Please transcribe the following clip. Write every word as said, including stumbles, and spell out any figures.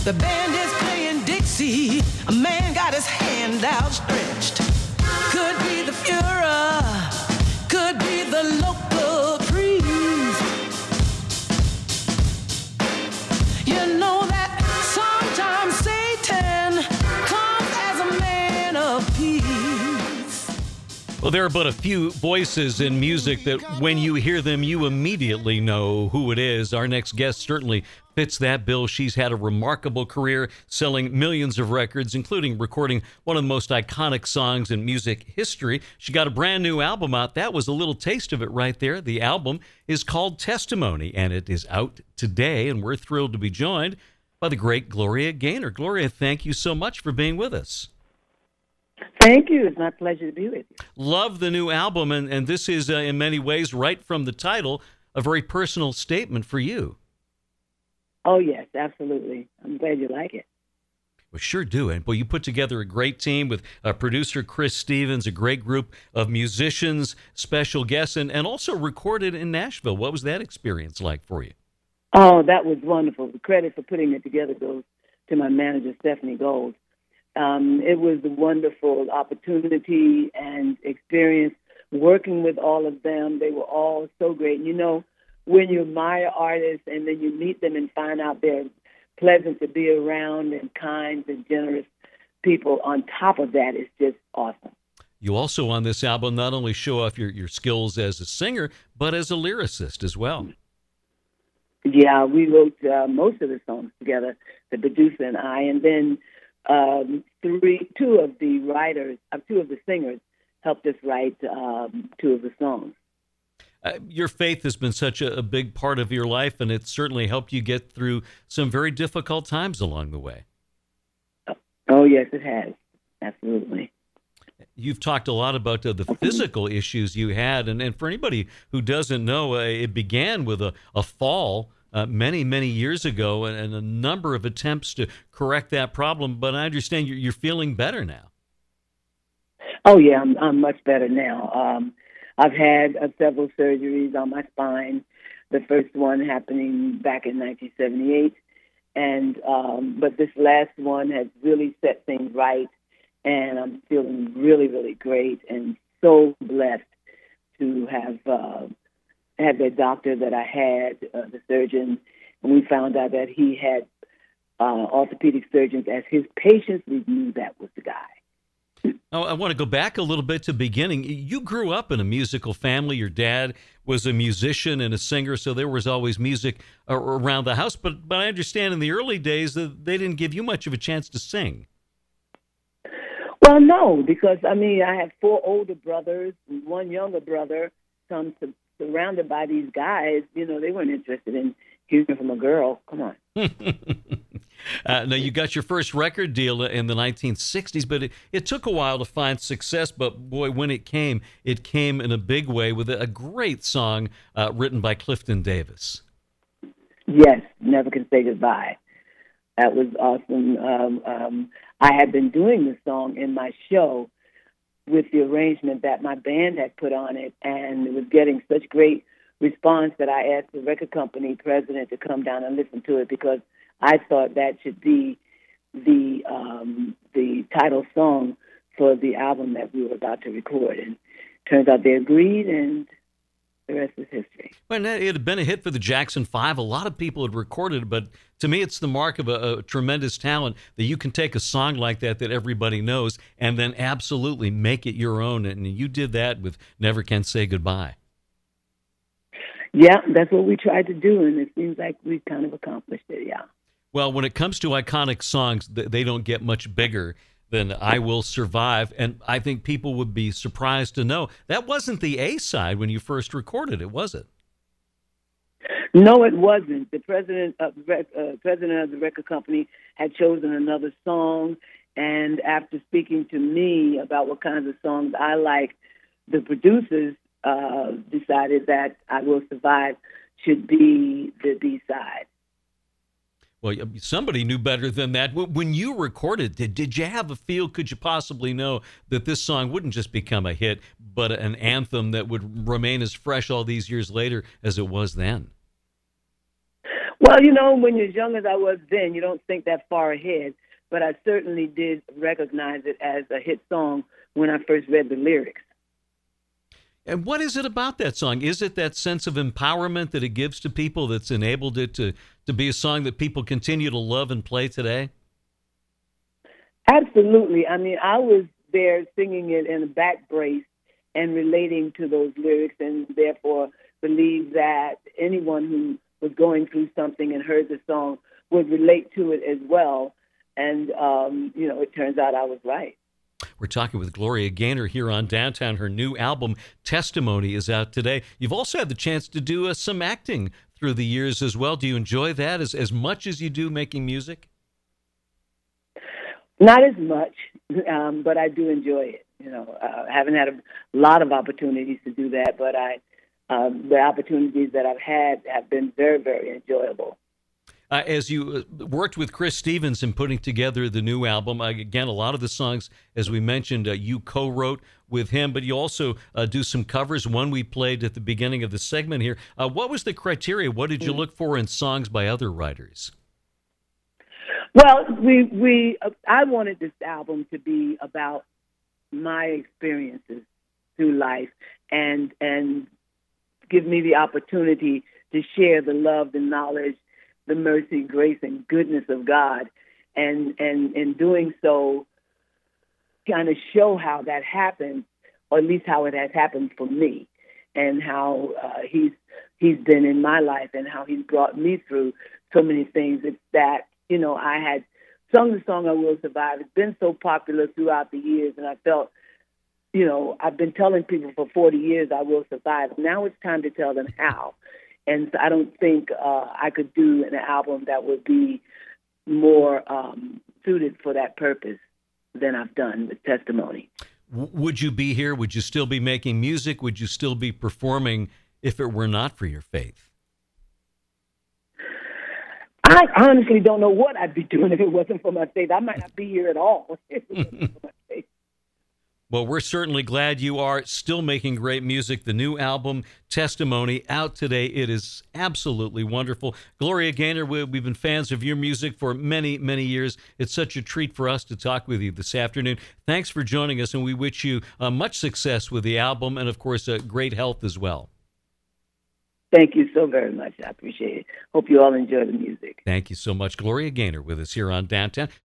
The band is playing Dixie. A man got his hand outstretched. Could be the Führer, could be the local priest. You know that sometimes Satan comes as a man of peace. Well, there are but a few voices in music that when you hear them, you immediately know who it is. Our next guest certainly fits that bill. She's had a remarkable career selling millions of records, including recording one of the most iconic songs in music history. She got a brand new album out. That was a little taste of it right there. The album is called Testimony, and it is out today, and we're thrilled to be joined by the great Gloria Gaynor. Gloria, thank you so much for being with us. Thank you. It's my pleasure to be with you. Love the new album, and, and this is, uh, in many ways, right from the title, a very personal statement for you. Oh, yes, absolutely. I'm glad you like it. We sure do. And well, you put together a great team with uh, producer Chris Stevens, a great group of musicians, special guests, and, and also recorded in Nashville. What was that experience like for you? Oh, that was wonderful. The credit for putting it together goes to my manager, Stephanie Gold. Um, it was a wonderful opportunity and experience working with all of them. They were all so great. You know, when you admire artists and then you meet them and find out they're pleasant to be around and kind and generous people, on top of that, it's just awesome. You also, on this album, not only show off your, your skills as a singer, but as a lyricist as well. Yeah, we wrote uh, most of the songs together, the producer and I, and then um, three, two of the writers, uh, two of the singers helped us write um, two of the songs. Uh, your faith has been such a, a big part of your life, and it's certainly helped you get through some very difficult times along the way. Oh, yes, it has. Absolutely. You've talked a lot about uh, the physical issues you had, and, and for anybody who doesn't know, uh, it began with a, a fall uh, many, many years ago and, and a number of attempts to correct that problem, but I understand you're, you're feeling better now. Oh, yeah, I'm, I'm much better now. Um, I've had uh, several surgeries on my spine, the first one happening back in nineteen seventy-eight. And um, but this last one has really set things right, and I'm feeling really, really great and so blessed to have uh, had the doctor that I had, uh, the surgeon, and we found out that he had uh, orthopedic surgeons as his patients. We knew that was the guy. Oh, I want to go back a little bit to beginning. You grew up in a musical family. Your dad was a musician and a singer, so there was always music around the house. But but I understand in the early days that they didn't give you much of a chance to sing. Well, no, because, I mean, I have four older brothers and one younger brother. So I'm su- surrounded by these guys. You know, they weren't interested in hearing from a girl. Come on. Uh, now, you got your first record deal in the nineteen sixties, but it, it took a while to find success. But, boy, when it came, it came in a big way with a, a great song uh, written by Clifton Davis. Yes, Never Can Say Goodbye. That was awesome. Um, um, I had been doing this song in my show with the arrangement that my band had put on it, and it was getting such great response that I asked the record company president to come down and listen to it because I thought that should be the um, the title song for the album that we were about to record. And turns out they agreed, and the rest is history. Well, it had been a hit for the Jackson Five. A lot of people had recorded it, but to me, it's the mark of a, a tremendous talent that you can take a song like that that everybody knows and then absolutely make it your own. And you did that with Never Can Say Goodbye. Yeah, that's what we tried to do, and it seems like we've kind of accomplished it, yeah. Well, when it comes to iconic songs, they don't get much bigger than I Will Survive, and I think people would be surprised to know that wasn't the A-side when you first recorded it, was it? No, it wasn't. The president of, uh, president of the record company had chosen another song, and after speaking to me about what kinds of songs I like, the producers uh, decided that I Will Survive should be the B-side. Well, somebody knew better than that. When you recorded, did, did you have a feel, could you possibly know that this song wouldn't just become a hit, but an anthem that would remain as fresh all these years later as it was then? Well, you know, when you're as young as I was then, you don't think that far ahead, but I certainly did recognize it as a hit song when I first read the lyrics. And what is it about that song? Is it that sense of empowerment that it gives to people that's enabled it to, to be a song that people continue to love and play today? Absolutely. I mean, I was there singing it in a back brace and relating to those lyrics, and therefore believe that anyone who was going through something and heard the song would relate to it as well. And, um, you know, it turns out I was right. We're talking with Gloria Gaynor here on Downtown. Her new album, Testimony, is out today. You've also had the chance to do uh, some acting through the years as well. Do you enjoy that as, as much as you do making music? Not as much, um, but I do enjoy it. You know, uh, I haven't had a lot of opportunities to do that, but I, um, the opportunities that I've had have been very, very enjoyable. Uh, as you uh, worked with Chris Stevens in putting together the new album, uh, again, a lot of the songs, as we mentioned, uh, you co-wrote with him, but you also uh, do some covers. One we played at the beginning of the segment here. Uh, what was the criteria? What did you look for in songs by other writers? Well, we we uh, I wanted this album to be about my experiences through life, and and give me the opportunity to share the love, the knowledge, the mercy, grace, and goodness of God, and and in doing so, kind of show how that happens, or at least how it has happened for me, and how uh, he's he's been in my life, and how he's brought me through so many things. It's that, you know, I had sung the song "I Will Survive." It's been so popular throughout the years, and I felt, you know, I've been telling people for forty years I will survive. Now it's time to tell them how. And so I don't think uh, I could do an album that would be more um, suited for that purpose than I've done with Testimony. Would you be here? Would you still be making music? Would you still be performing if it were not for your faith? I honestly don't know what I'd be doing if it wasn't for my faith. I might not be here at all if it wasn't for my faith. Well, we're certainly glad you are still making great music. The new album, Testimony, out today. It is absolutely wonderful. Gloria Gaynor, we've been fans of your music for many, many years. It's such a treat for us to talk with you this afternoon. Thanks for joining us, and we wish you uh, much success with the album and, of course, uh, great health as well. Thank you so very much. I appreciate it. Hope you all enjoy the music. Thank you so much. Gloria Gaynor with us here on Downtown.